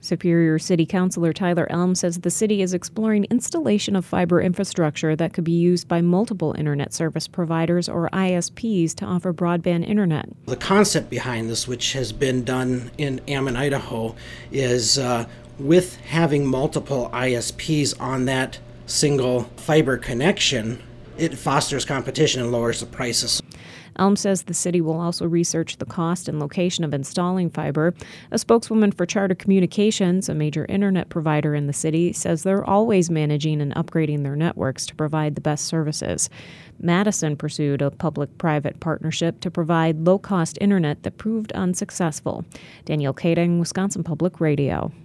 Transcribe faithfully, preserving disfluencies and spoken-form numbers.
Superior City Councilor Tyler Elm says the city is exploring installation of fiber infrastructure that could be used by multiple internet service providers or I S Ps to offer broadband internet. The concept behind this, which has been done in Ammon, Idaho, is uh, with having multiple I S Ps on that single fiber connection, it fosters competition and lowers the prices. Elm says the city will also research the cost and location of installing fiber. A spokeswoman for Charter Communications, a major internet provider in the city, says they're always managing and upgrading their networks to provide the best services. Madison pursued a public-private partnership to provide low-cost internet that proved unsuccessful. Danielle Kading, Wisconsin Public Radio.